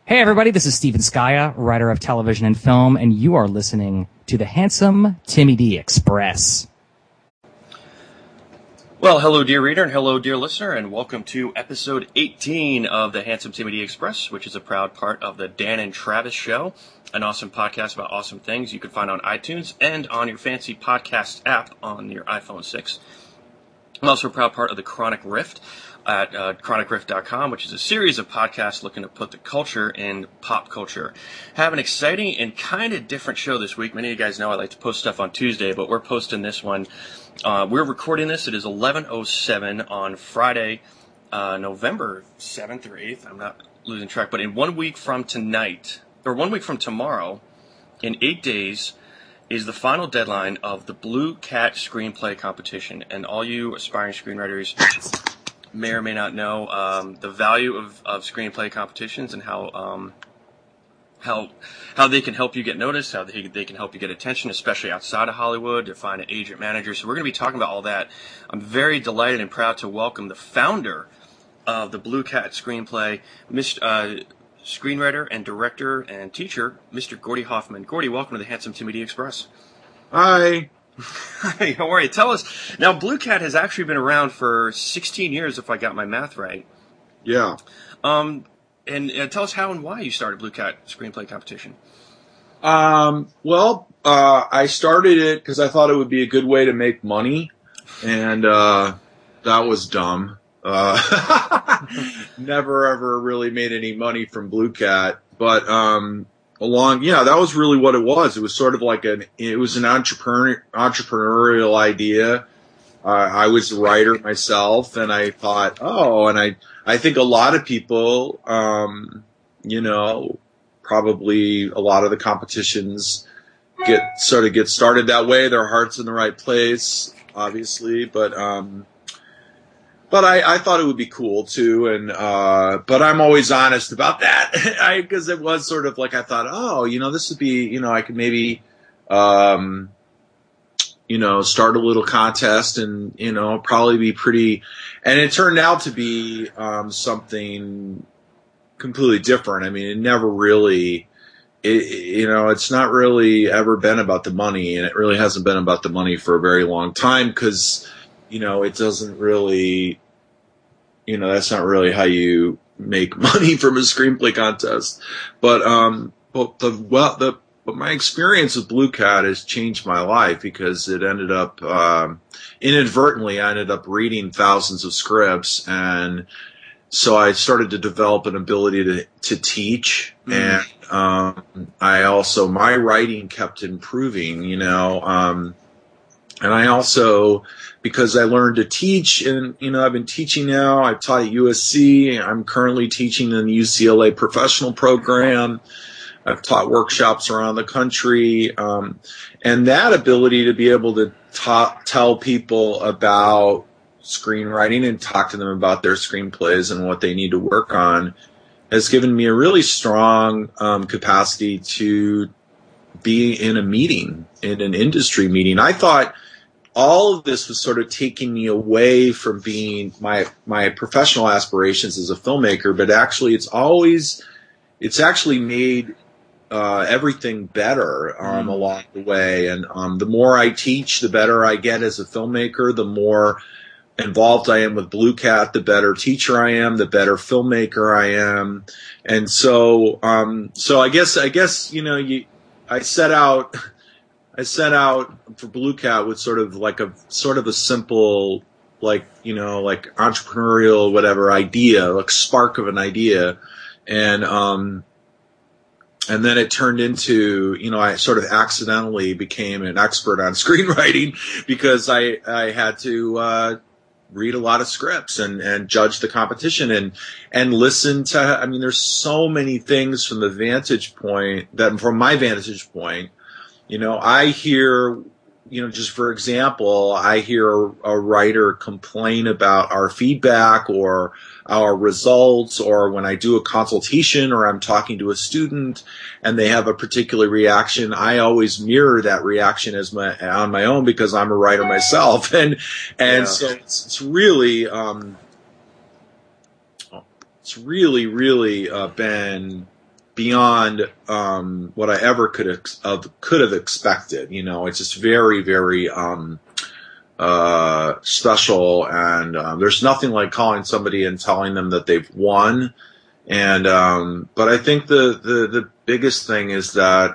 Hey everybody, this is Steven Skaya, writer of television and film, and you are listening to the Handsome Timmy D Express. Well, hello dear reader and hello dear listener, and welcome to episode 18 of the Handsome Timmy D Express, which is a proud part of the Dan and Travis Show, an awesome podcast about awesome things you can find on iTunes and on your fancy podcast app on your iPhone 6. I'm also a proud part of the Chronic Rift at chronicrift.com, which is a series of podcasts looking to put the culture in pop culture. Have an exciting and kind of different show this week. Many of you guys know I like to post stuff on Tuesday, but we're posting this one. We're recording this. It is 11:07 on Friday, November 7th or 8th. I'm not losing track, but in 1 week from tonight, or 1 week from tomorrow, in 8 days, is the final deadline of the Blue Cat Screenplay Competition. And all you aspiring screenwriters may or may not know the value of screenplay competitions and how they can help you get noticed, how they can help you get attention, especially outside of Hollywood, to find an agent manager. So we're going to be talking about all that. I'm very delighted and proud to welcome the founder of the Blue Cat Screenplay, screenwriter and director and teacher, Mr. Gordy Hoffman. Gordy, welcome to the Handsome Timmy D Express. Hi. Hi, how are you? Tell us, now Blue Cat has actually been around for 16 years, if I got my math right. Yeah. And tell us how and why you started Blue Cat Screenplay Competition. I started it because I thought it would be a good way to make money, and that was dumb. Never ever really made any money from Blue Cat, but that was really what it was. It was sort of like an entrepreneurial idea. I was a writer myself, and I thought, I think a lot of people, probably a lot of the competitions get started that way. Their heart's in the right place, obviously, but I thought it would be cool too, but I'm always honest about that, because it was sort of like I thought, this would be, I could maybe, start a little contest and, probably be pretty, and it turned out to be something completely different. I mean, it never really, it's not really ever been about the money, and it really hasn't been about the money for a very long time, because it doesn't really, that's not really how you make money from a screenplay contest. But my experience with Blue Cat has changed my life, because it ended up, inadvertently, I ended up reading thousands of scripts, and so I started to develop an ability to teach, and my writing kept improving, and I also, because I learned to teach, and, I've been teaching now. I've taught at USC. I'm currently teaching in the UCLA professional program. I've taught workshops around the country. And that ability to be able to tell people about screenwriting and talk to them about their screenplays and what they need to work on has given me a really strong capacity to be in a meeting, in an industry meeting. I thought all of this was sort of taking me away from being my professional aspirations as a filmmaker, but actually it's actually made everything better along the way. And the more I teach, the better I get as a filmmaker. The more involved I am with Blue Cat, the better teacher I am, the better filmmaker I am. And so I guess I set out for Blue Cat with sort of a simple, like entrepreneurial, whatever idea, like spark of an idea. And then it turned into, I sort of accidentally became an expert on screenwriting, because I had to, read a lot of scripts and judge the competition and listen to, there's so many things from my vantage point, I hear, just for example, I hear a writer complain about our feedback or our results, or when I do a consultation or I'm talking to a student and they have a particular reaction, I always mirror that reaction on my own, because I'm a writer myself. So it's really been beyond what I ever could have expected. You know, it's just very, very special, and there's nothing like calling somebody and telling them that they've won. And but I think the biggest thing is that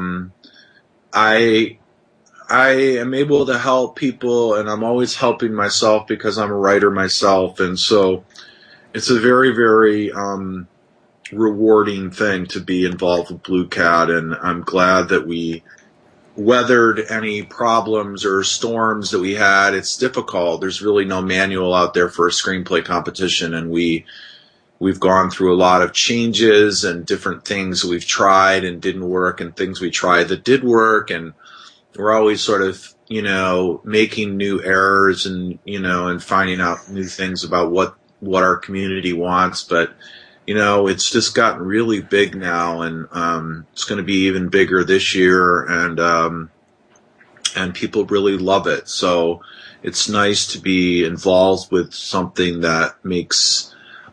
I am able to help people, and I'm always helping myself because I'm a writer myself, and so it's a very, very rewarding thing to be involved with Blue Cat, and I'm glad that we weathered any problems or storms that we had. It's difficult. There's really no manual out there for a screenplay competition, and we've gone through a lot of changes and different things we've tried and didn't work, and things we tried that did work, and we're always sort of, you know, making new errors and, you know, and finding out new things about what our community wants. But, you know, it's just gotten really big now, and it's going to be even bigger this year, and people really love it. So it's nice to be involved with something that makes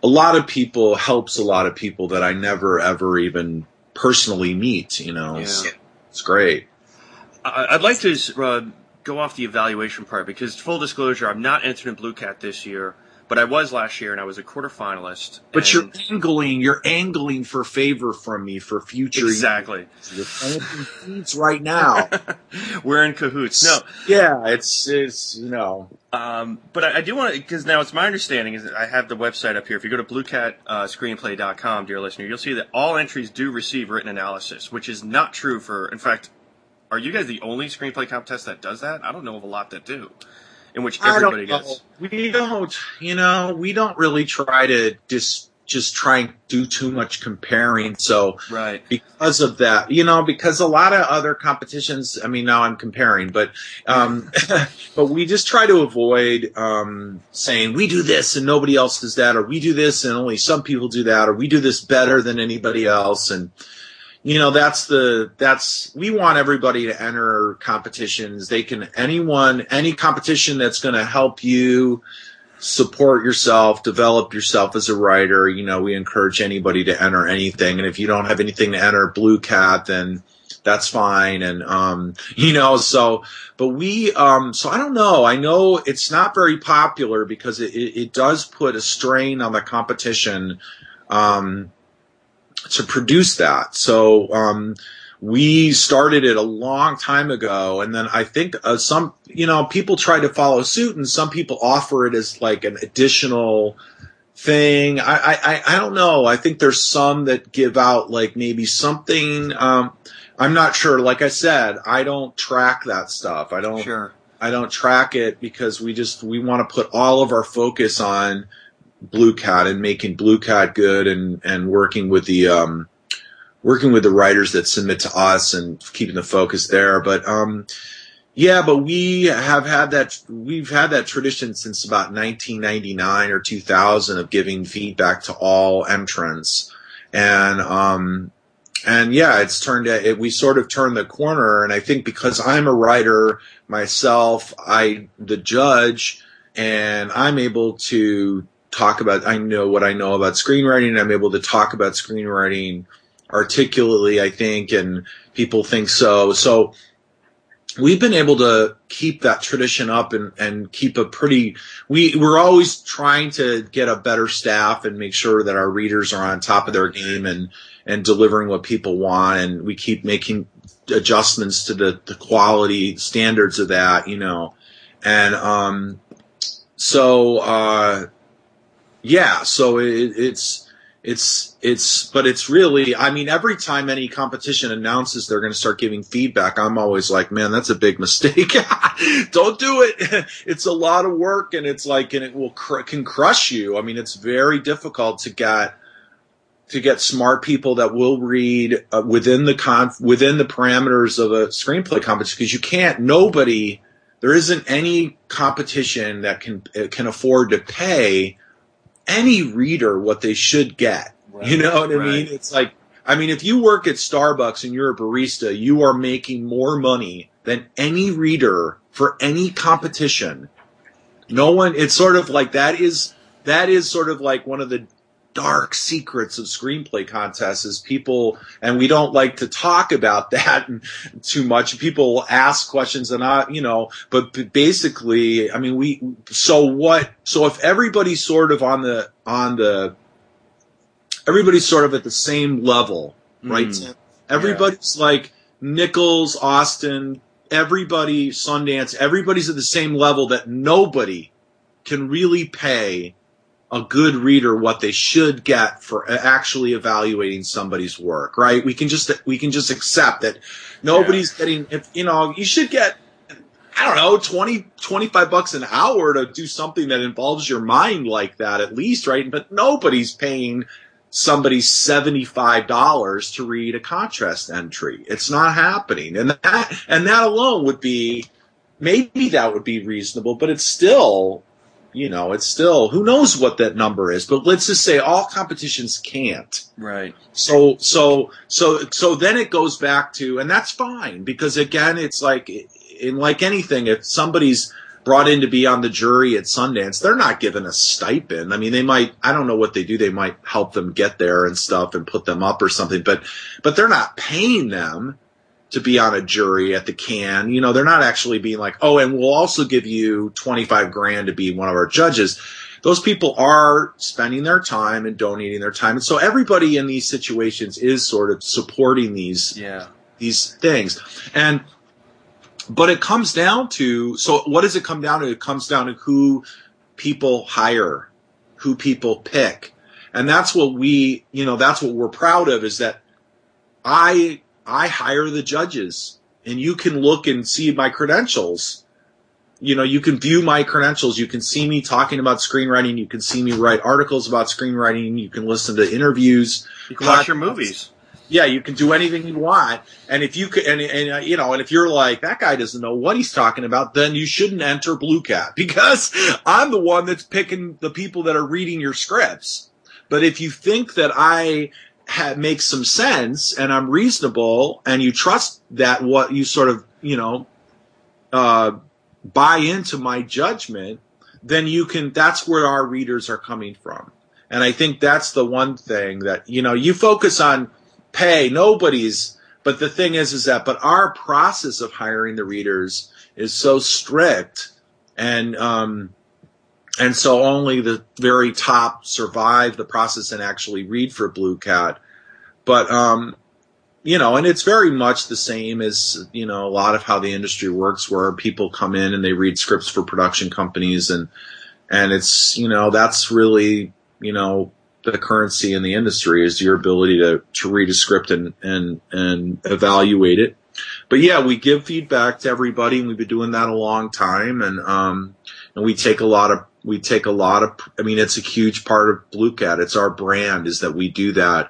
helps a lot of people that I never ever even personally meet, you know. Yeah. It's great. I'd like to go off the evaluation part, because full disclosure, I'm not entered in Blue Cat this year, but I was last year, and I was a quarterfinalist. But you're angling for favor from me for future. Exactly. You're planting seeds right now. We're in cahoots. No. Yeah, it's you know. But I do want to, because now it's my understanding is that I have the website up here. If you go to bluecatscreenplay.com, dear listener, you'll see that all entries do receive written analysis, which is not true for, in fact, are you guys the only screenplay contest that does that? I don't know of a lot that do, in which everybody gets. We don't really try to just try and do too much comparing. So right. Because of that, you know, because a lot of other competitions, I mean, now I'm comparing, but but we just try to avoid saying we do this and nobody else does that, or we do this and only some people do that, or we do this better than anybody else. And you know, we want everybody to enter competitions. Any competition that's going to help you support yourself, develop yourself as a writer. You know, we encourage anybody to enter anything. And if you don't have anything to enter Blue Cat, then that's fine. And, you know, but so I don't know. I know it's not very popular because it does put a strain on the competition, to produce that. So we started it a long time ago, and then I think some, you know, people try to follow suit, and some people offer it as like an additional thing. I don't know. I think there's some that give out like maybe something. I'm not sure. Like I said, I don't track that stuff. I don't track it because we want to put all of our focus on Blue Cat and making Blue Cat good, and working with the writers that submit to us and keeping the focus there. But but we've had that tradition since about 1999 or 2000 of giving feedback to all entrants, and yeah, we sort of turned the corner. And I think because I'm a writer myself, the judge, and I'm able to talk about, I know what I know about screenwriting, and I'm able to talk about screenwriting articulately, I think, and people think so. So we've been able to keep that tradition up and keep we're always trying to get a better staff and make sure that our readers are on top of their game and delivering what people want. And we keep making adjustments to the quality standards of that, you know. And, so but it's really, I mean, every time any competition announces they're going to start giving feedback, I'm always like, man, that's a big mistake. Don't do it. It's a lot of work, and it's like, and it can crush you. I mean, it's very difficult to get smart people that will read within the parameters of a screenplay competition, because there isn't any competition that can afford to pay any reader what they should get. Right, you know what I mean? It's like, I mean, if you work at Starbucks and you're a barista, you are making more money than any reader for any competition. No one, it's sort of like, that is sort of like one of the dark secrets of screenplay contests is people, and we don't like to talk about that too much. People ask questions and but basically, I mean, so if everybody's sort of everybody's sort of at the same level, right? Everybody's like Nichols, Austin, everybody, Sundance, everybody's at the same level that nobody can really pay a good reader what they should get for actually evaluating somebody's work, right? We can just accept that nobody's getting, you should get, I don't know, 20, 25 bucks an hour to do something that involves your mind like that at least, right? But nobody's paying somebody $75 to read a contrast entry. It's not happening. And that alone would be, maybe that would be reasonable, but it's still, who knows what that number is, but let's just say all competitions can't. Right. So then it goes back to, and that's fine, because again, it's like anything, if somebody's brought in to be on the jury at Sundance, they're not given a stipend. I mean, they might, I don't know what they do. They might help them get there and stuff and put them up or something, but they're not paying them to be on a jury at the Cannes. They're not actually being like, oh, and we'll also give you $25,000 to be one of our judges. Those people are spending their time and donating their time. And so everybody in these situations is sort of supporting these things. But it comes down to, so what does it come down to? It comes down to who people hire, who people pick. And that's what that's what we're proud of, is that I hire the judges, and you can look and see my credentials. You can view my credentials. You can see me talking about screenwriting. You can see me write articles about screenwriting. You can listen to interviews. You can watch your movies. Yeah, you can do anything you want. And if you could, and if you're like, that guy doesn't know what he's talking about, then you shouldn't enter Blue Cat, because I'm the one that's picking the people that are reading your scripts. But if you think that I make some sense and I'm reasonable, and you trust that what you sort of, buy into my judgment, then that's where our readers are coming from. And I think that's the one thing that, you focus on pay, but the thing is that, but our process of hiring the readers is so strict, and so only the very top survive the process and actually read for Blue Cat. But, and it's very much the same as, a lot of how the industry works, where people come in and they read scripts for production companies, and it's, that's really, the currency in the industry is your ability to read a script and evaluate it. But yeah, we give feedback to everybody, and we've been doing that a long time. And we take a lot of, I mean, it's a huge part of Blue Cat. It's our brand, is that we do that.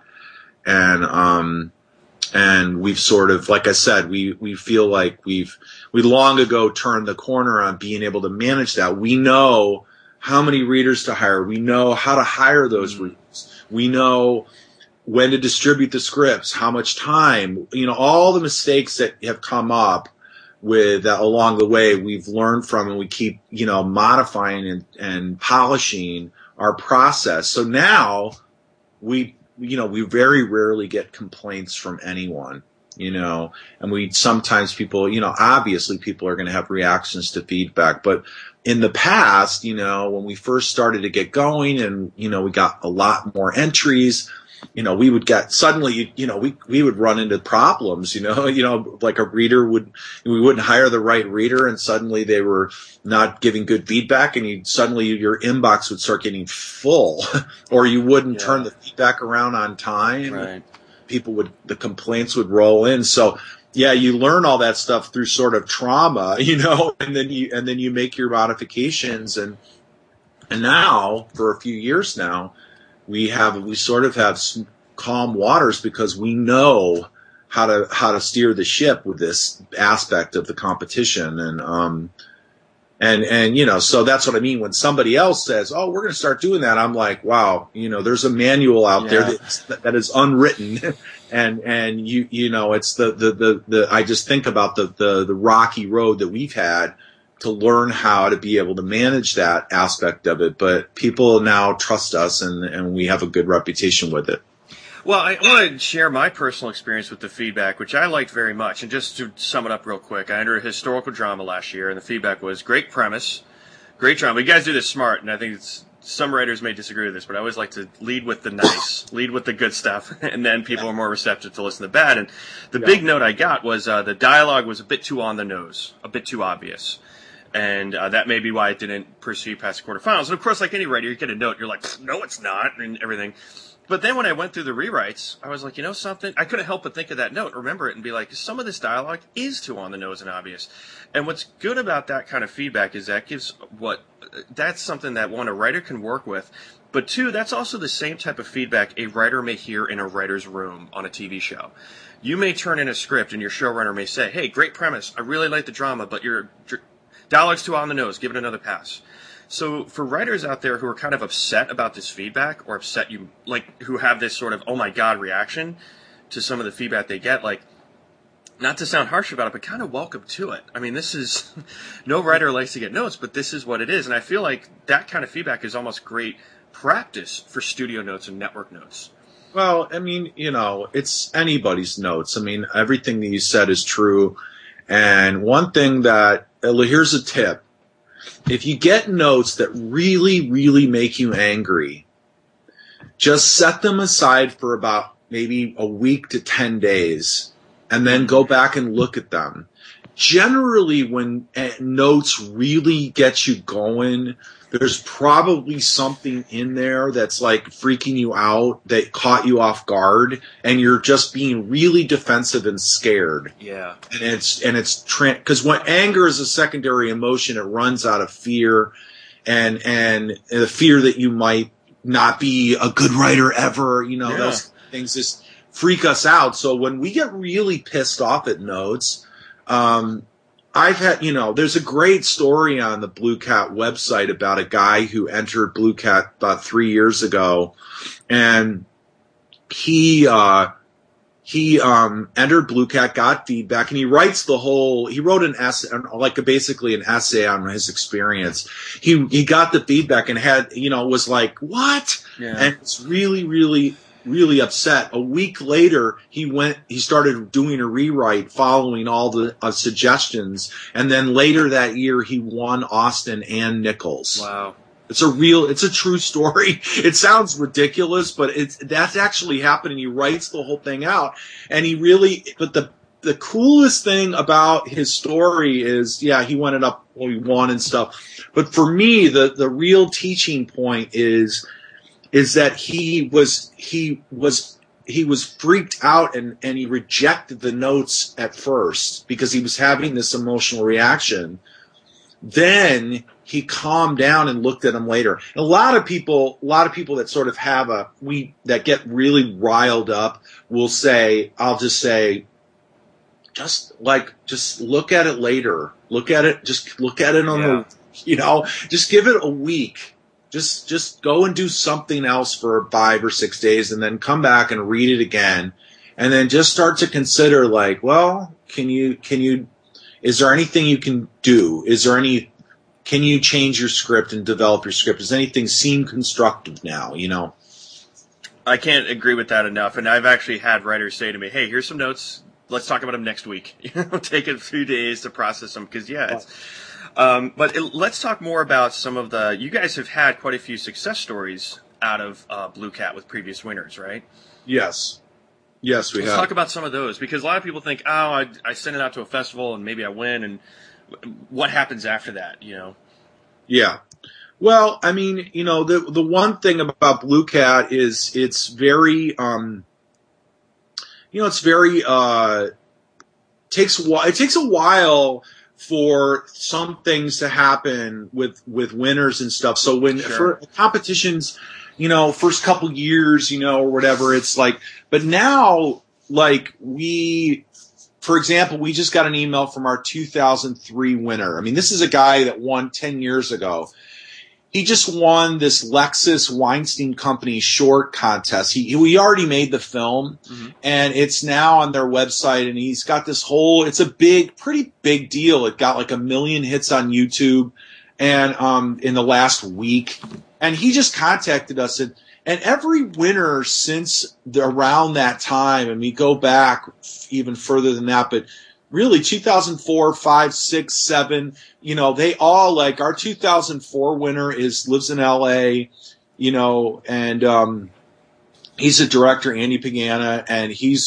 And we've sort of, like I said, we feel like we long ago turned the corner on being able to manage that. We know how many readers to hire. We know how to hire those readers. We know when to distribute the scripts, how much time, all the mistakes that have come up with along the way, we've learned from, and we keep, modifying and polishing our process. So now we very rarely get complaints from anyone, and sometimes people, obviously people are going to have reactions to feedback, but in the past, when we first started to get going, and, we got a lot more entries, we would get suddenly, we would run into problems, like a reader we wouldn't hire the right reader, and suddenly they were not giving good feedback, and suddenly your inbox would start getting full, or you wouldn't turn the feedback around on time. Right. The complaints would roll in. So, yeah, you learn all that stuff through sort of trauma, and then you make your modifications, and now for a few years now, we sort of have some calm waters, because we know how to steer the ship with this aspect of the competition, and so that's what I mean when somebody else says, "Oh, we're going to start doing that." I'm like, "Wow, there's a manual out there that is unwritten." And it's the I just think about the rocky road that we've had to learn how to be able to manage that aspect of it. But people now trust us, and we have a good reputation with it. Well, I want to share my personal experience with the feedback, which I liked very much. And just to sum it up real quick, I entered a historical drama last year, and the feedback was great premise, great drama. You guys do this smart, and I think some writers may disagree with this, but I always like to lead with the nice, lead with the good stuff, and then people are more receptive to listen to the bad. And the big note I got was the dialogue was a bit too on the nose, a bit too obvious. And that may be why it didn't proceed past the quarterfinals. And of course, like any writer, you get a note, you're like, no, it's not, and everything. But then when I went through the rewrites, I was like, you know something? I couldn't help but think of that note, remember it, and be like, some of this dialogue is too on the nose and obvious. And what's good about that kind of feedback is that's something that, one, a writer can work with, but two, that's also the same type of feedback a writer may hear in a writer's room on a TV show. You may turn in a script and your showrunner may say, hey, great premise, I really like the drama, but your dialogue's too on the nose, give it another pass. So for writers out there who are kind of upset about this feedback, or upset who have this sort of, oh my God reaction to some of the feedback they get, like, not to sound harsh about it, but kind of welcome to it. I mean, this is, no writer likes to get notes, but this is what it is. And I feel like that kind of feedback is almost great practice for studio notes and network notes. Well, I mean, it's anybody's notes. I mean, everything that you said is true. And one thing here's a tip. If you get notes that really, really make you angry, just set them aside for about maybe a week to 10 days and then go back and look at them. Generally, when notes really get you going, there's probably something in there that's like freaking you out, that caught you off guard, and you're just being really defensive and scared. Yeah. And it's because when anger is a secondary emotion, it runs out of fear and the fear that you might not be a good writer ever, those things just freak us out. So when we get really pissed off at notes, I've had, there's a great story on the Blue Cat website about a guy who entered Blue Cat about 3 years ago, and he entered Blue Cat, got feedback, and he wrote an essay, basically an essay on his experience. He got the feedback and was like, what? Yeah. And it's really, really, really upset. A week later, he started doing a rewrite following all the suggestions. And then later that year, he won Austin and Nichols. Wow. It's a true story. It sounds ridiculous, but that's actually happened. He writes the whole thing out, and but the coolest thing about his story is, he he won and stuff. But for me, the real teaching point is that he was freaked out and he rejected the notes at first because he was having this emotional reaction. Then he calmed down and looked at them later. And a lot of people that sort of that get really riled up will say, I'll just say, just look at it later. Look at it on just give it a week. Just go and do something else for 5 or 6 days and then come back and read it again. And then just start to consider is there anything you can do? Can you change your script and develop your script? Does anything seem constructive now, I can't agree with that enough. And I've actually had writers say to me, hey, here's some notes. Let's talk about them next week. Take a few days to process them because, let's talk more about some of you guys have had quite a few success stories out of Blue Cat with previous winners, right? Yes. Yes, we have. Let's talk about some of those because a lot of people think, I send it out to a festival and maybe I win, and what happens after that, Yeah. Well, I mean, the one thing about Blue Cat is it's very, it takes a while for some things to happen with winners and stuff. So for competitions, first couple years, or whatever, it's like, but now, for example, we just got an email from our 2003 winner. I mean, this is a guy that won 10 years ago. he just won this Lexus Weinstein Company short contest. We already made the film, and it's now on their website, and he's got this whole, it's a pretty big deal. It got like 1 million hits on YouTube and in the last week. And he just contacted us, and every winner since around that time, and we go back even further than that, but really 2004, 5, 6, 7, you know, they all, like, our 2004 winner lives in LA, you know, and he's a director, Andy Pagana, and he's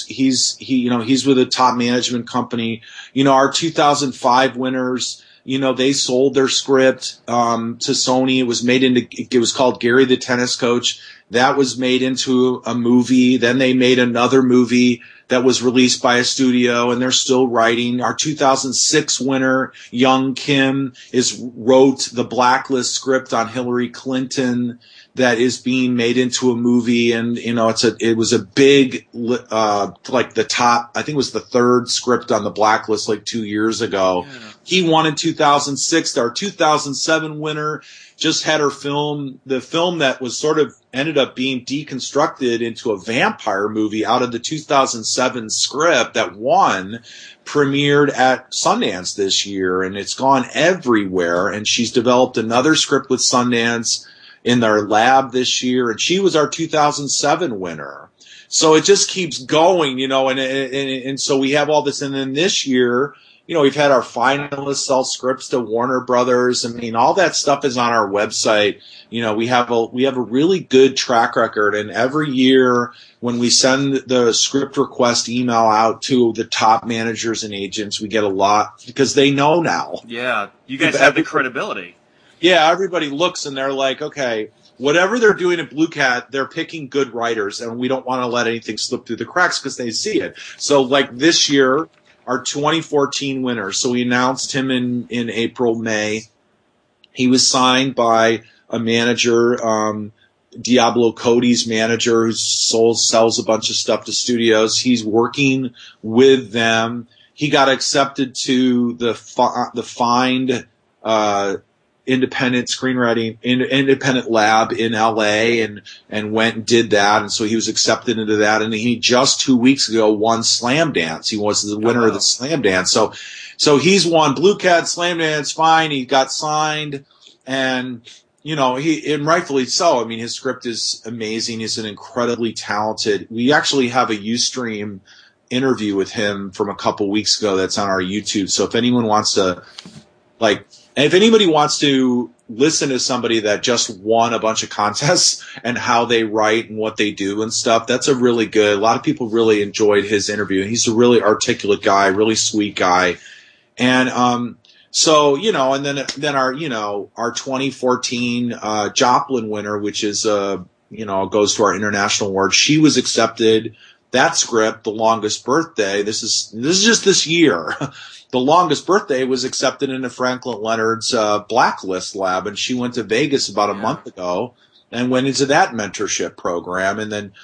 with a top management company. You know, our 2005 winners, you know, they sold their script to Sony. It was called Gary the Tennis Coach. That was made into a movie. Then they made another movie that was released by a studio, and they're still writing. Our 2006 winner, Young Kim, wrote the Blacklist script on Hillary Clinton that is being made into a movie, and you know, it was a big like the top, I think it was the third script on the Blacklist like 2 years ago. Yeah. He won in 2006. Our 2007 winner just had her film, the film that was sort of ended up being deconstructed into a vampire movie out of the 2007 script that won, premiered at Sundance this year, and it's gone everywhere. And she's developed another script with Sundance in their lab this year, and she was our 2007 winner. So it just keeps going, you know, and so we have all this. And then this year, you know, we've had our finalists sell scripts to Warner Brothers. I mean, all that stuff is on our website. You know, we have a really good track record, and every year when we send the script request email out to the top managers and agents, we get a lot because they know now. Yeah, you guys have the credibility. Yeah, everybody looks and they're like, okay, whatever they're doing at Blue Cat, they're picking good writers, and we don't want to let anything slip through the cracks because they see it. So like this year, our 2014 winner, so we announced him in April, May. He was signed by a manager, Diablo Cody's manager, who sells a bunch of stuff to studios. He's working with them. He got accepted to the Find independent screenwriting independent lab in LA and went and did that, and so he was accepted into that, and he just 2 weeks ago won Slam Dance. He was the winner of the Slam Dance. So he's won Blue Cat, Slam Dance, fine. He got signed, and you know, and rightfully so. I mean, his script is amazing. He's an incredibly talented. We actually have a Ustream interview with him from a couple weeks ago that's on our YouTube. So if anyone wants to, if anybody wants to listen to somebody that just won a bunch of contests and how they write and what they do and stuff, that's a lot of people really enjoyed his interview. He's a really articulate guy, really sweet guy. And, so, you know, and then our 2014, Joplin winner, which is, goes to our international award. She was accepted. That script, The Longest Birthday, this is just this year. The Longest Birthday was accepted into Franklin Leonard's Blacklist lab, and she went to Vegas about a month ago and went into that mentorship program. And then,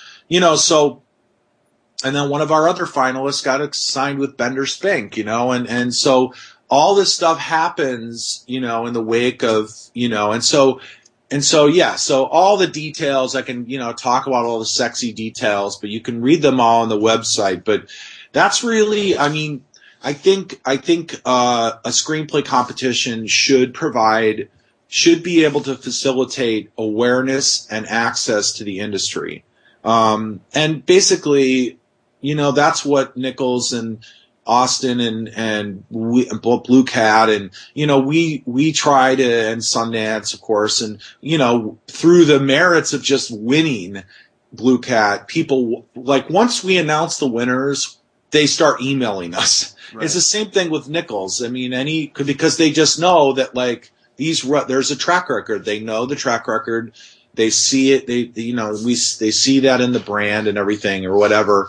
and then one of our other finalists got signed with Bender Spink, and so all this stuff happens, in the wake of, so all the details, I can, talk about all the sexy details, but you can read them all on the website. But that's really, I think a screenplay competition should be able to facilitate awareness and access to the industry. And basically, that's what Nichols and Austin and Blue Cat and, we try to, and Sundance, of course, and, through the merits of just winning Blue Cat, people, once we announce the winners, they start emailing us. Right. It's the same thing with Nichols. Because they just know that there's a track record. They know the track record. They see it. They see that in the brand and everything or whatever.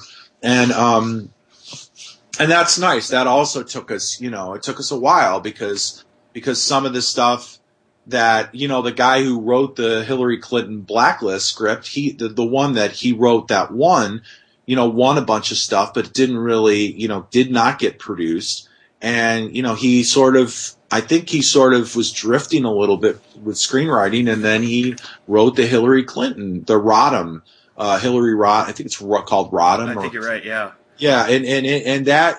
And that's nice. That also took us, it took us a while because some of the stuff that, the guy who wrote the Hillary Clinton Blacklist script, the one that he wrote that won a bunch of stuff, but didn't really, did not get produced. And, I think he sort of was drifting a little bit with screenwriting, and then he wrote the Hillary Clinton, the Rodham, Hillary Rod, I think it's called Rodham. I think you're right, yeah. Yeah, and that,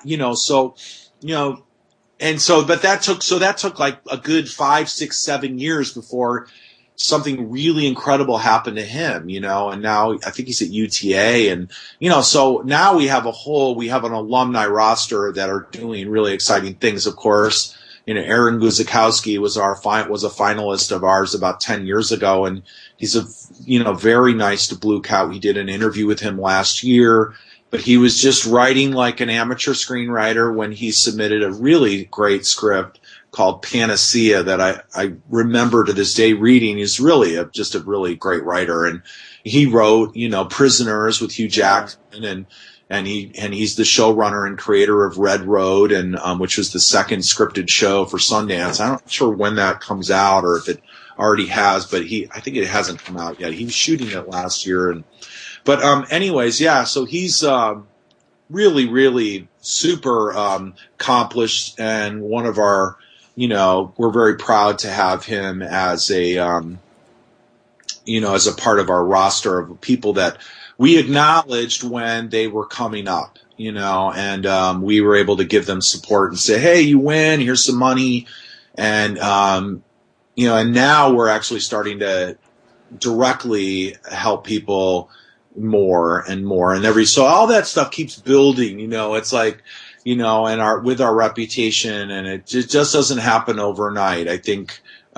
but that took like a good 5, 6, 7 years before something really incredible happened to him, and now I think he's at UTA, and, so now we have an alumni roster that are doing really exciting things, of course. Aaron Guzikowski was a finalist of ours about 10 years ago, and he's very nice to Blue Cat. We did an interview with him last year, but he was just writing like an amateur screenwriter when he submitted a really great script called Panacea that I remember to this day reading. He's really just a really great writer, and he wrote, Prisoners with Hugh Jackman, and he's the showrunner and creator of Red Road, and which was the second scripted show for Sundance. I'm not sure when that comes out or if it already has, but I think it hasn't come out yet. He was shooting it last year, but anyways, yeah. So he's really, really super accomplished, and one of our, we're very proud to have him as a as a part of our roster of people that we acknowledged when they were coming up, and we were able to give them support and say, hey, you win, here's some money. And, and now we're actually starting to directly help people more and more. And so all that stuff keeps building, it's like, and with our reputation, and it just doesn't happen overnight. I think,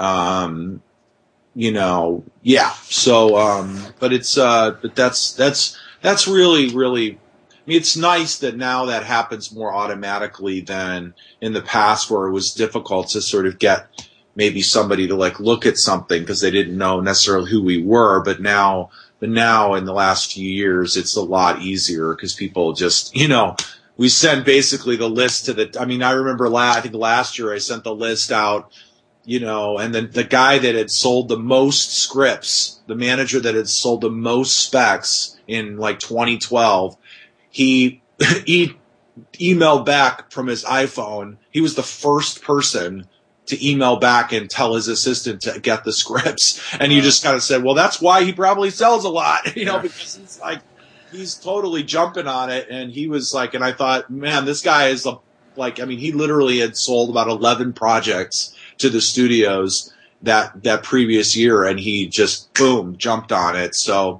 yeah. So, but that's really, really, I mean, it's nice that now that happens more automatically than in the past, where it was difficult to sort of get maybe somebody to like look at something because they didn't know necessarily who we were. But now in the last few years, it's a lot easier because people just, we send basically the list I remember I think last year I sent the list out, and then the guy that had sold the most scripts, the manager that had sold the most specs in like 2012, he emailed back from his iPhone. He was the first person to email back and tell his assistant to get the scripts. And you just kind of said, well, that's why he probably sells a lot, because he's like, he's totally jumping on it. And he was like, and I thought, man, this guy is he literally had sold about 11 projects to the studios that previous year, and he just boom jumped on it. So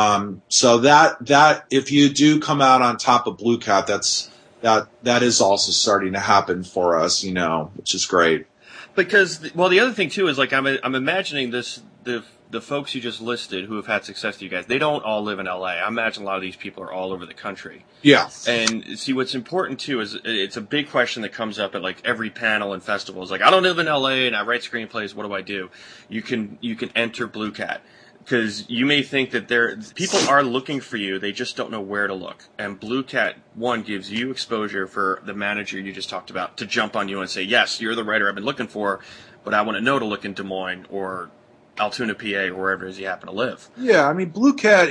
that if you do come out on top of Blue Cat, that is also starting to happen for us, which is great. Because the other thing too is like I'm imagining the folks you just listed who have had success with you guys, they don't all live in LA. I imagine a lot of these people are all over the country. Yeah. And see, what's important too is it's a big question that comes up at like every panel and festival. It's like, I don't live in LA and I write screenplays. What do I do? You can enter Blue Cat. Because you may think that people are looking for you, they just don't know where to look. And Blue Cat, one, gives you exposure for the manager you just talked about to jump on you and say, yes, you're the writer I've been looking for, but I want to know to look in Des Moines or Altoona, PA, or wherever it is you happen to live. Yeah, I mean, Blue Cat,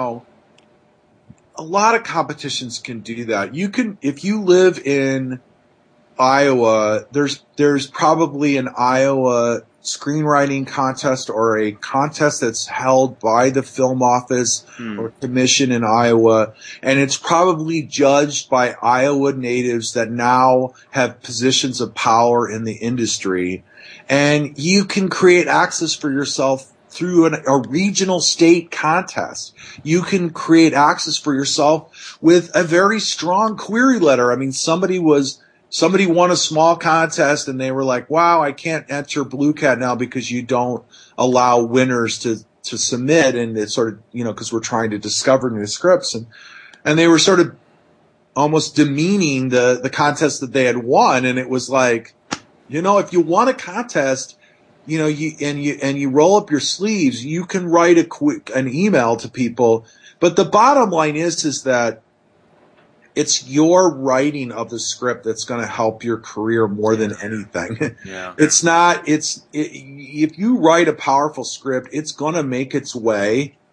a lot of competitions can do that. You can, if you live in Iowa, there's probably an Iowa screenwriting contest or a contest that's held by the film office or commission in Iowa, and it's probably judged by Iowa natives that now have positions of power in the industry. And you can create access for yourself through a regional state contest. You can create access for yourself with a very strong query letter. I mean, somebody won a small contest and they were like, wow, I can't enter Blue Cat now because you don't allow winners to submit. And it's sort of, because we're trying to discover new scripts. And they were sort of almost demeaning the contest that they had won. And it was like, if you won a contest, you roll up your sleeves, you can write an email to people. But the bottom line is that it's your writing of the script that's going to help your career more than anything. Yeah. If you write a powerful script, it's going to make its way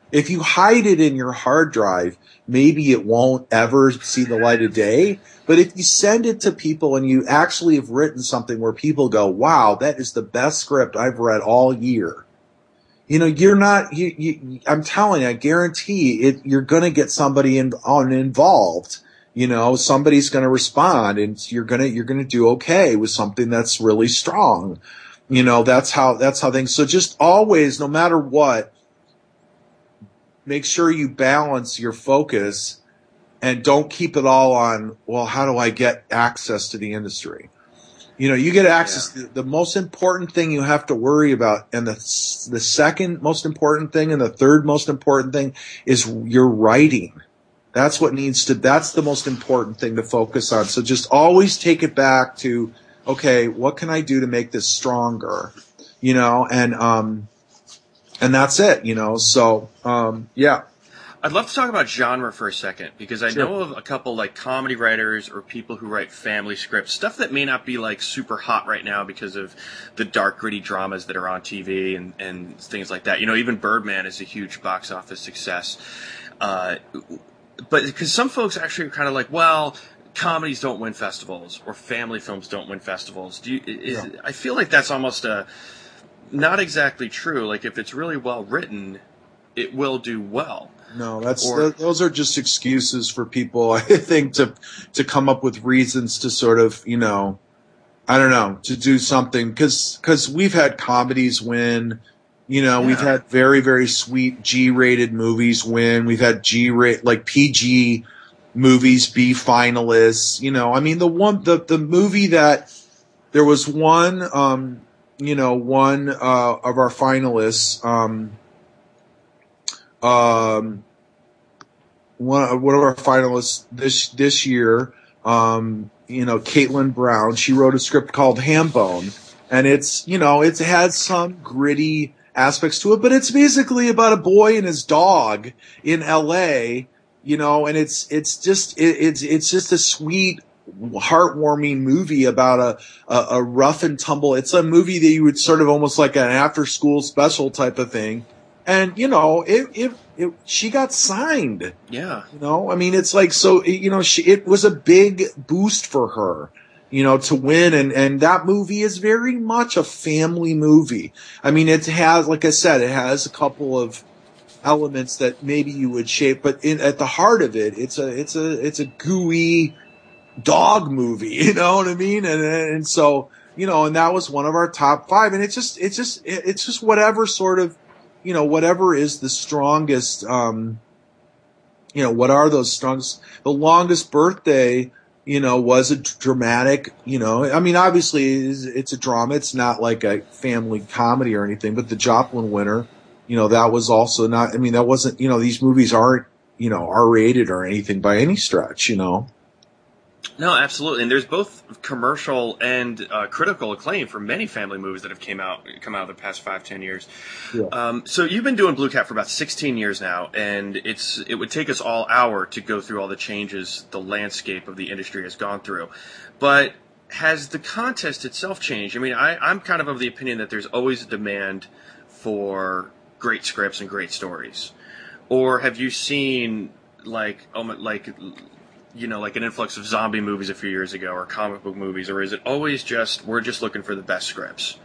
If you hide it in your hard drive, maybe it won't ever see the light of day. But if you send it to people and you actually have written something where people go, wow, that is the best script I've read all year. You're not, I'm telling you, I guarantee it, you're going to get somebody involved. Somebody's going to respond and you're going to do okay with something that's really strong. That's how things, so just always, no matter what, make sure you balance your focus and don't keep it all on, well, how do I get access to the industry? You get access. Yeah. The most important thing you have to worry about, and the second most important thing and the third most important thing is your writing. That's the most important thing to focus on. So just always take it back to, okay, what can I do to make this stronger? And that's it, so, yeah. I'd love to talk about genre for a second, because I Sure. know of a couple like comedy writers or people who write family scripts, stuff that may not be like super hot right now because of the dark, gritty dramas that are on TV and things like that. Even Birdman is a huge box office success. But because some folks actually are kind of like, well, comedies don't win festivals or family films don't win festivals. I feel like that's almost not exactly true. Like if it's really well written, it will do well. No, those are just excuses for people, I think, to come up with reasons to sort of, I don't know, to do something. Because we've had comedies win, we've had very, very sweet G-rated movies win. We've had like PG movies be finalists. I mean, the movie that there was one of our finalists, one of our finalists this year, Caitlin Brown, she wrote a script called Hambone, and it has some gritty aspects to it, but it's basically about a boy and his dog in LA, and it's just a sweet, heartwarming movie about a rough and tumble. It's a movie that you would sort of almost like an after school special type of thing. And, she got signed. Yeah. I mean, it's like, so, it was a big boost for her, to win. And that movie is very much a family movie. I mean, it has, like I said, it has a couple of elements that maybe you would shape, but at the heart of it, it's a gooey dog movie, you know what I mean? And so, and that was one of our top 5. And it's just whatever sort of, whatever is the strongest, what are those strongest, the longest birthday, was a dramatic, I mean, obviously it's a drama. It's not like a family comedy or anything, but the Joplin winner, that was also not, I mean, that wasn't, these movies aren't, R-rated or anything by any stretch, No, absolutely, and there's both commercial and critical acclaim for many family movies that have come out in the past 5-10 years. Yeah. So you've been doing Blue Cat for about 16 years now, and it would take us all hour to go through all the changes the landscape of the industry has gone through. But has the contest itself changed? I mean, I'm kind of the opinion that there's always a demand for great scripts and great stories. Or have you seen like an influx of zombie movies a few years ago, or comic book movies, or is it always just we're just looking for the best scripts?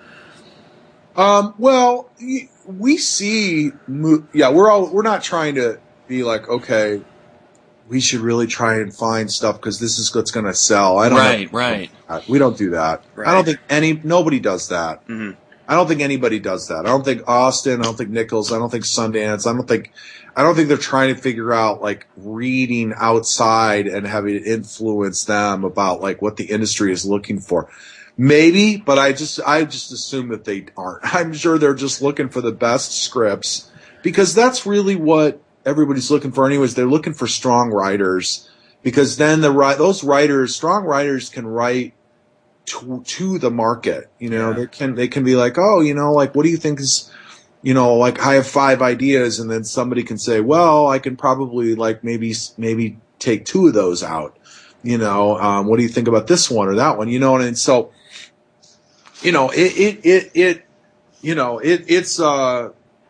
Well, we see, we're not trying to be like, okay, we should really try and find stuff because this is what's going to sell. Right. We don't do that. Right. I don't think nobody does that. Mm-hmm. I don't think anybody does that. I don't think Austin. I don't think Nichols. I don't think Sundance. I don't think they're trying to figure out like reading outside and having it influence them about like what the industry is looking for. Maybe, but I just assume that they aren't. I'm sure they're just looking for the best scripts because that's really what everybody's looking for anyways. They're looking for strong writers because then strong writers can write to the market. They can be like, oh, like what do you think is, like I have 5 ideas, and then somebody can say, well, I can probably like maybe take 2 of those out. What do you think about this one or that one? And so, it's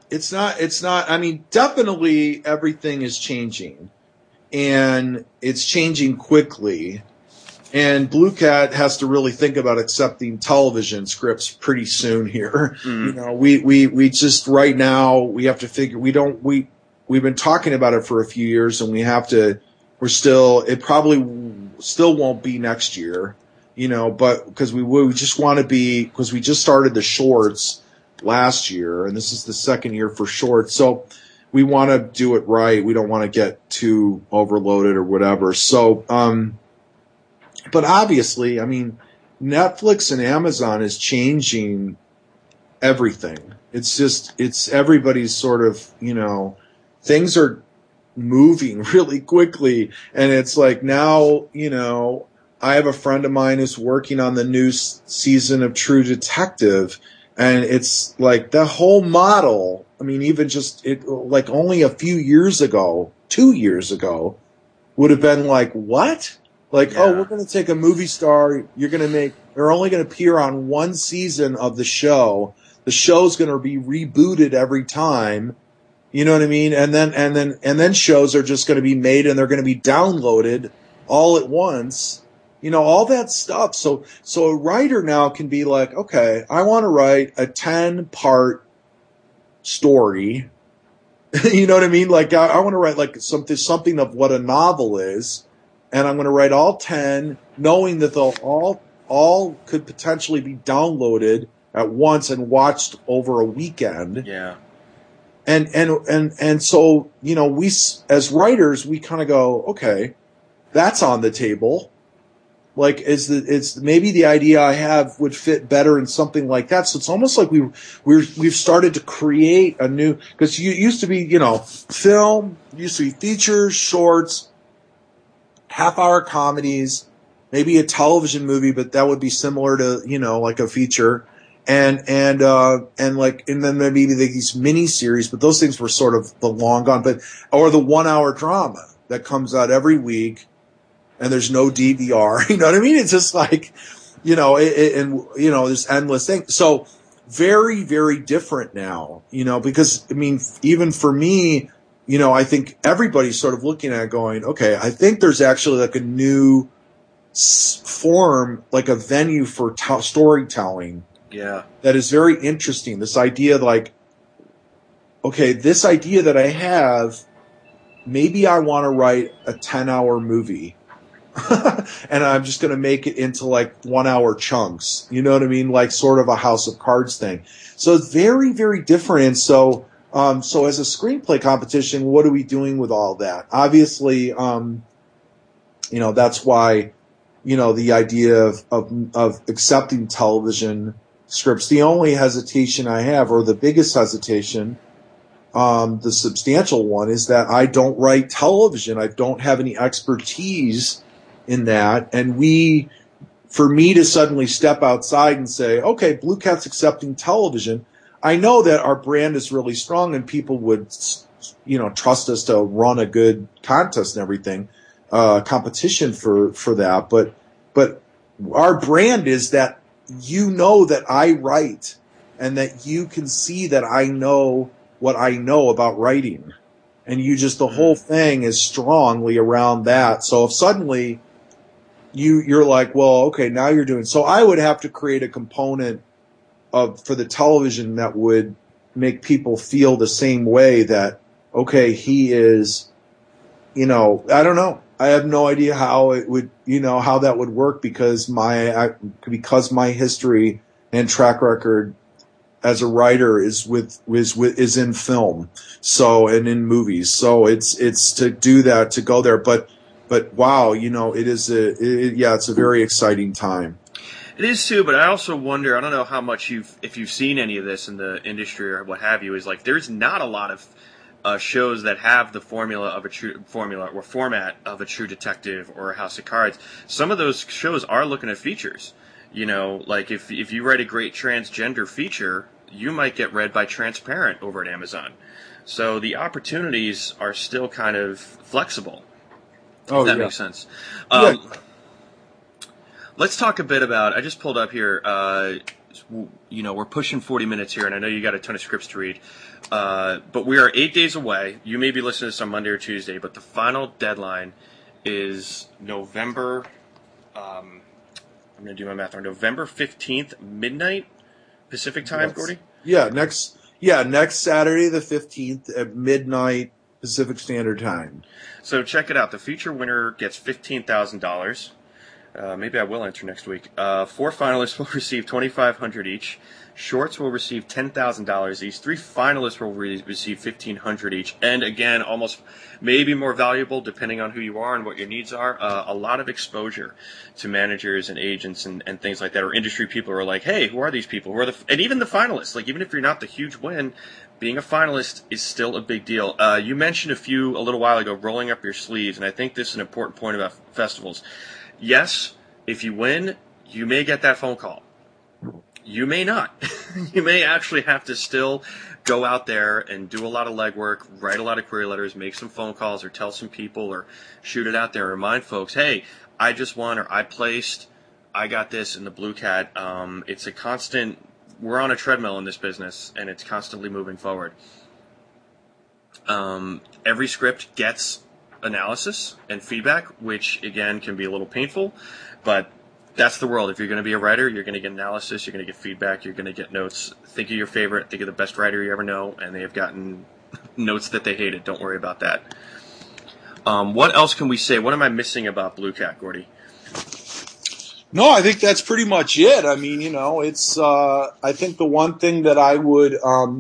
It's not, I mean, definitely everything is changing, and it's changing quickly. And Blue Cat has to really think about accepting television scripts pretty soon here. Mm. You know, we just right now we have to figure, we've been talking about it for a few years, and it probably still won't be next year, you know, but because we just want to be, because we just started the shorts last year, and this is the second year for shorts. So we want to do it right. We don't want to get too overloaded or whatever. So, but obviously, I mean, Netflix and Amazon is changing everything. It's everybody's sort of, you know, things are moving really quickly. And it's like now, you know, I have a friend of mine who's working on the new season of True Detective. And it's like the whole model, I mean, even just like only a few years ago, 2 years ago, would have been like, what? Like, Yeah. oh, we're going to take a movie star. They're only going to appear on one season of the show. The show's going to be rebooted every time. You know what I mean? And then shows are just going to be made and they're going to be downloaded all at once. You know, all that stuff. So a writer now can be like, okay, I want to write a 10-part story. You know what I mean? Like, I want to write like something of what a novel is. And I'm going to write all 10, knowing that they'll all could potentially be downloaded at once and watched over a weekend. Yeah. And so, you know, we, as writers, we kind of go, okay, that's on the table. Like, it's maybe the idea I have would fit better in something like that. So it's almost like we've started to create a new, because you used to be, you know, film, used to be features, shorts, half-hour comedies, maybe a television movie, but that would be similar to, you know, like a feature. And then maybe these mini series, but those things were sort of the long gone, or the 1 hour drama that comes out every week and there's no DVR. You know what I mean? It's just like, you know, and you know, there's endless things. So very, very different now, you know, because I mean, even for me, you know, I think everybody's sort of looking at it going, okay, I think there's actually like a new form, like a venue for storytelling. Yeah. That is very interesting. This idea, like, okay, this idea that I have, maybe I want to write a 10-hour movie. And I'm just going to make it into like 1 hour chunks. You know what I mean? Like sort of a House of Cards thing. So it's very, very different. And so as a screenplay competition, what are we doing with all that? Obviously, you know, that's why, you know, the idea of accepting television scripts. The only hesitation I have, or the biggest hesitation, the substantial one, is that I don't write television. I don't have any expertise in that. And for me to suddenly step outside and say, okay, Blue Cat's accepting television, I know that our brand is really strong and people would, you know, trust us to run a good contest and everything, competition for that. But our brand is that, you know, that I write and that you can see that I know what I know about writing. And the whole thing is strongly around that. So if suddenly you're like, well, okay, now you're doing, so I would have to create a component for the television that would make people feel the same way that, okay, he is, you know, I don't know. I have no idea how it would, you know, how that would work because my history and track record as a writer is in film. So, and in movies. So it's to do that, to go there. But wow, you know, it's a very exciting time. It is too, but I also wonder, I don't know how much if you've seen any of this in the industry or what have you, is like there's not a lot of shows that have the format of a True Detective or a House of Cards. Some of those shows are looking at features. You know, like if you write a great transgender feature, you might get read by Transparent over at Amazon. So the opportunities are still kind of flexible. If that makes sense. Let's talk a bit about, I just pulled up here, we're pushing 40 minutes here, and I know you got a ton of scripts to read. But we are 8 days away. You may be listening to this on Monday or Tuesday, but the final deadline is November. I'm going to do my math on November 15th, midnight Pacific time, Yes. Gordy? Next Saturday the 15th at midnight Pacific Standard Time. So check it out. The feature winner gets $15,000. Maybe I will enter next week. 4 finalists will receive $2,500 each. Shorts will receive $10,000 each. 3 finalists will receive $1,500 each. And again, almost maybe more valuable depending on who you are and what your needs are. A lot of exposure to managers and agents and things like that, or industry people who are like, hey, who are these people? And even the finalists. Like, even if you're not the huge win, being a finalist is still a big deal. You mentioned a little while ago, rolling up your sleeves, and I think this is an important point about festivals. Yes, if you win, you may get that phone call. You may not. You may actually have to still go out there and do a lot of legwork, write a lot of query letters, make some phone calls, or tell some people, or shoot it out there and remind folks, hey, I just won, or I placed, I got this in the Blue Cat. It's a constant, we're on a treadmill in this business, and it's constantly moving forward. Every script gets analysis and feedback, which again can be a little painful, but that's the world. If you're going to be a writer, you're going to get analysis, you're going to get feedback, you're going to get notes. Think of your favorite, think of the best writer you ever know, and they have gotten notes that they hated. Don't worry about that. What else can we say? What am I missing about Blue Cat, Gordy? No, I think that's pretty much it. I mean, it's I think the one thing that I would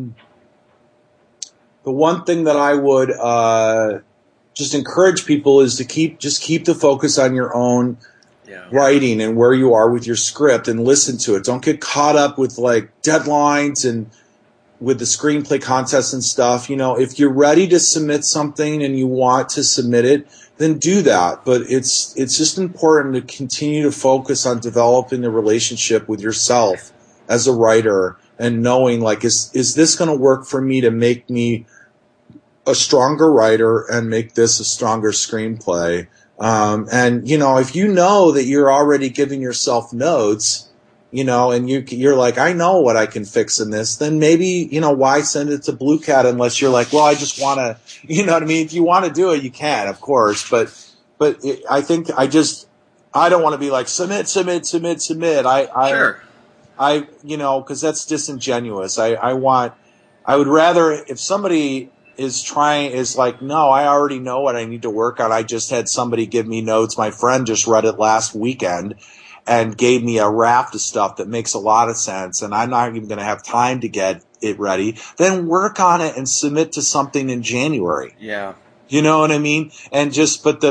just encourage people is to keep the focus on your own writing and where you are with your script, and listen to it. Don't get caught up with like deadlines and with the screenplay contest and stuff. If you're ready to submit something and you want to submit it, then do that. But it's just important to continue to focus on developing the relationship with yourself as a writer, and knowing like, is this going to work for me to make me a stronger writer and make this a stronger screenplay? And if you know that you're already giving yourself notes, and you're like, I know what I can fix in this, then maybe, why send it to Blue Cat unless you're like, well, I just want to, you know what I mean? If you want to do it, you can, of course. But I think I don't want to be like, submit. Sure. Because that's disingenuous. I would rather, if somebody is like, no, I already know what I need to work on. I just had somebody give me notes. My friend just read it last weekend and gave me a raft of stuff that makes a lot of sense, and I'm not even going to have time to get it ready. Then work on it and submit to something in January. Yeah. You know what I mean? And just, but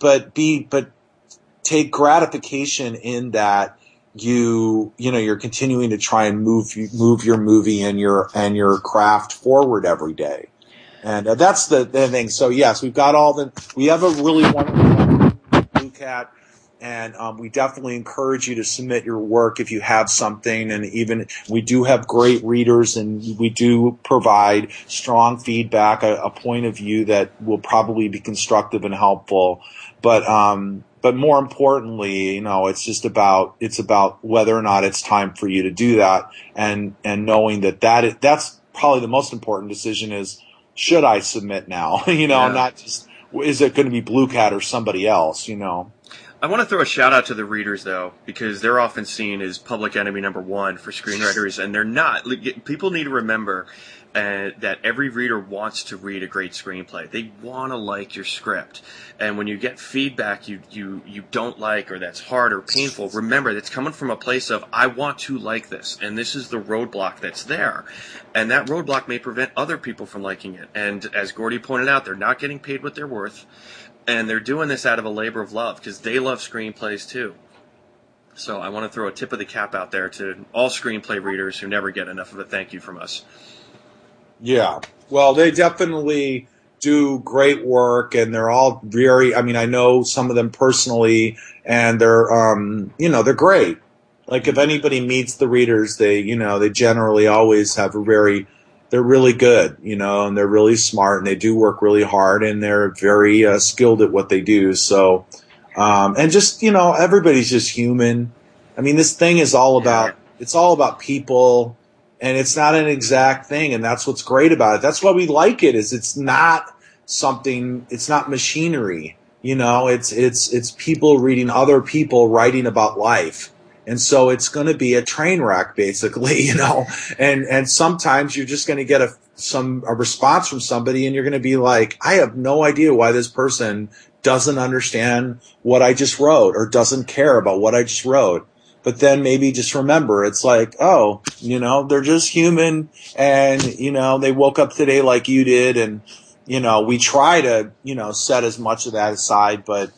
take gratification in that you're continuing to try and move your movie and your craft forward every day. And that's the thing. So yes, we have a really wonderful Blue Cat, and we definitely encourage you to submit your work if you have something. And even we do have great readers, and we do provide strong feedback, a point of view that will probably be constructive and helpful. But more importantly, it's about whether or not it's time for you to do that, and knowing that's probably the most important decision is, should I submit now? Not just, is it going to be Blue Cat or somebody else, I want to throw a shout out to the readers, though, because they're often seen as public enemy number one for screenwriters, and they're not. People need to remember that every reader wants to read a great screenplay. They want to like your script. And when you get feedback you don't like, or that's hard or painful, remember that's coming from a place of, I want to like this, and this is the roadblock that's there. And that roadblock may prevent other people from liking it. And as Gordy pointed out, they're not getting paid what they're worth, and they're doing this out of a labor of love because they love screenplays too. So I want to throw a tip of the cap out there to all screenplay readers who never get enough of a thank you from us. Yeah. Well, they definitely do great work, and they're all I know some of them personally, and they're, they're great. Like, if anybody meets the readers, they generally always have they're really good, and they're really smart, and they do work really hard, and they're very skilled at what they do. So, and just, everybody's just human. I mean, this thing is all about It's all about people, and it's not an exact thing, and that's what's great about it. That's why we like it. Is it's not something. It's not machinery. You know, it's people reading other people writing about life. And so it's going to be a train wreck, basically, you know, and sometimes you're just going to get a response from somebody, and you're going to be like, I have no idea why this person doesn't understand what I just wrote or doesn't care about what I just wrote. But then maybe just remember, it's like, oh, you know, they're just human, and, you know, they woke up today like you did, and, you know, we try to, you know, set as much of that aside, but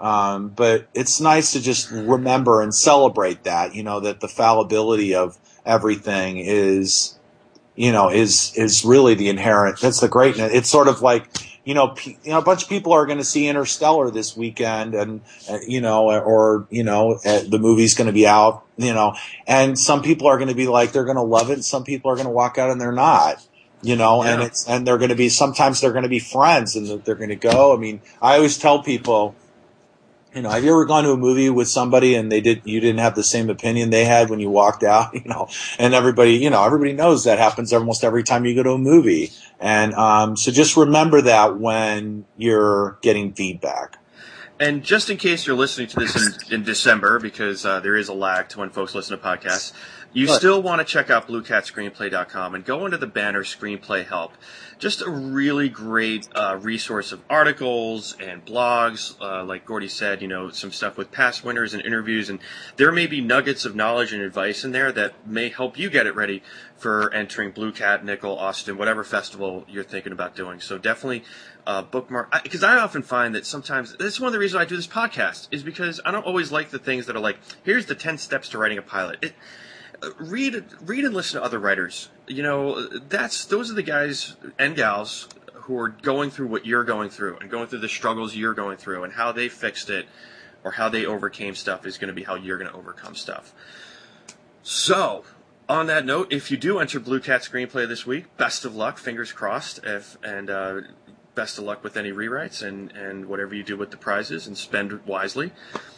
it's nice to just remember and celebrate that, you know, that the fallibility of everything is, you know, is really the inherent, that's the greatness. It's sort of like, you know, a bunch of people are going to see Interstellar this weekend, and, you know, or, you know, the movie's going to be out, you know, and some people are going to be like, they're going to love it, and some people are going to walk out and they're not. You know, yeah. and they're going to be, sometimes they're going to be friends, and they're going to go. I mean, I always tell people, you know, have you ever gone to a movie with somebody and you didn't have the same opinion they had when you walked out, you know, and everybody knows that happens almost every time you go to a movie. And, so just remember that when you're getting feedback. And just in case you're listening to this in December, because there is a lag to when folks listen to podcasts, you still want to check out BlueCatScreenplay.com and go into the banner Screenplay Help. Just a really great resource of articles and blogs. Like Gordy said, you know, some stuff with past winners and interviews. And there may be nuggets of knowledge and advice in there that may help you get it ready for entering Blue Cat, Nickel, Austin, whatever festival you're thinking about doing. So definitely bookmark. Because I often find that sometimes, this is one of the reasons I do this podcast, is because I don't always like the things that are like, here's the 10 steps to writing a pilot. Read and listen to other writers. You know, those are the guys and gals who are going through what you're going through and going through the struggles you're going through, and how they fixed it or how they overcame stuff is going to be how you're going to overcome stuff. So, on that note, if you do enter Blue Cat Screenplay this week, best of luck, fingers crossed, and best of luck with any rewrites and whatever you do with the prizes, and spend wisely.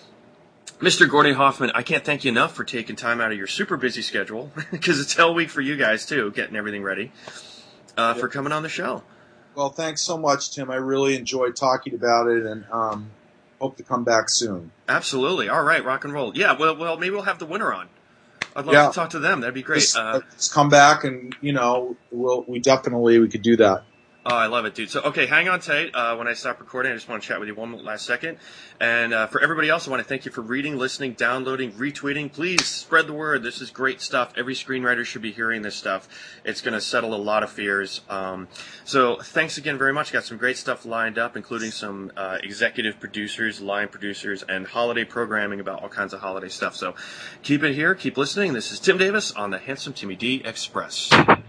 Mr. Gordy Hoffman, I can't thank you enough for taking time out of your super busy schedule, because it's hell week for you guys, too, getting everything ready, for coming on the show. Well, thanks so much, Tim. I really enjoyed talking about it, and hope to come back soon. Absolutely. All right, rock and roll. Yeah, well, maybe we'll have the winner on. I'd love to talk to them. That'd be great. Just come back, and, you know, we could do that. Oh, I love it, dude. So, okay, hang on tight. When I stop recording, I just want to chat with you one last second. And for everybody else, I want to thank you for reading, listening, downloading, retweeting. Please spread the word. This is great stuff. Every screenwriter should be hearing this stuff. It's going to settle a lot of fears. So thanks again very much. Got some great stuff lined up, including some executive producers, line producers, and holiday programming about all kinds of holiday stuff. So keep it here. Keep listening. This is Tim Davis on the Handsome Timmy D Express.